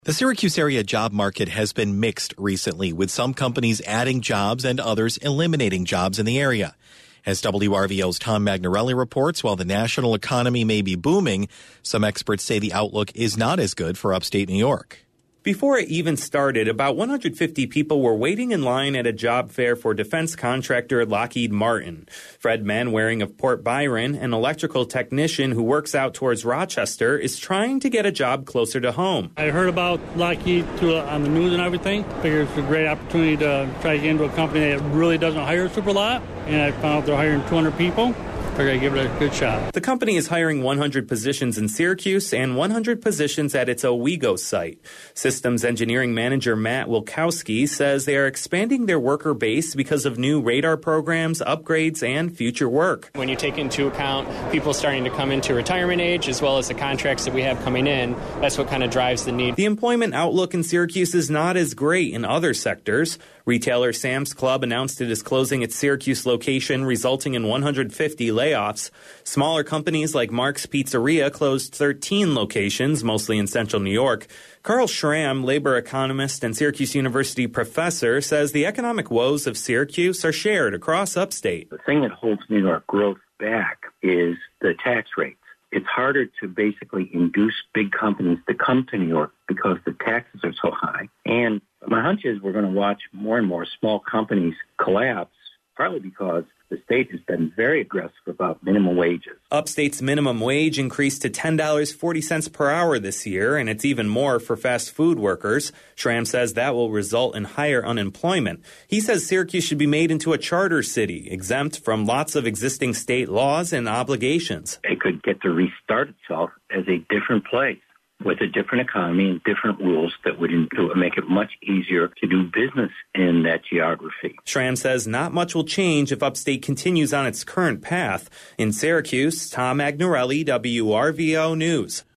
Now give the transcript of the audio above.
The Syracuse area job market has been mixed recently, with some companies adding jobs and others eliminating jobs in the area. As WRVO's Tom Magnarelli reports, while the national economy may be booming, some experts say the outlook is not as good for upstate New York. Before it even started, about 150 people were waiting in line at a job fair for defense contractor Lockheed Martin. Fred Manwaring of Port Byron, an electrical technician who works out towards Rochester, is trying to get a job closer to home. I heard about Lockheed on the news and everything. Figured it's a great opportunity to try to get into a company that really doesn't hire super a lot. And I found out they're hiring 200 people. Figured I'd give it a good shot. The company is hiring 100 positions in Syracuse and 100 positions at its Owego site. Systems engineering manager Matt Wilkowski says they are expanding their worker base because of new radar programs, upgrades, and future work. When you take into account people starting to come into retirement age, as well as the contracts that we have coming in, that's what kind of drives the need. The employment outlook in Syracuse is not as great in other sectors. Retailer Sam's Club announced it is closing its Syracuse location, resulting in 150 layoffs. Smaller companies like Mark's Pizzeria closed 13 locations, mostly in central New York. Carl Schramm, labor economist and Syracuse University professor, says the economic woes of Syracuse are shared across upstate. The thing that holds New York growth back is the tax rates. It's harder to basically induce big companies to come to New York because the taxes are so high. And my hunch is we're going to watch more and more small companies collapse, partly because the state has been very aggressive about minimum wages. Upstate's minimum wage increased to $10.40 per hour this year, and it's even more for fast food workers. Schramm says that will result in higher unemployment. He says Syracuse should be made into a charter city, exempt from lots of existing state laws and obligations. It could get to restart itself as a different place, with a different economy and different rules that would make it much easier to do business in that geography. Schramm says not much will change if Upstate continues on its current path. In Syracuse, Tom Magnarelli, WRVO News.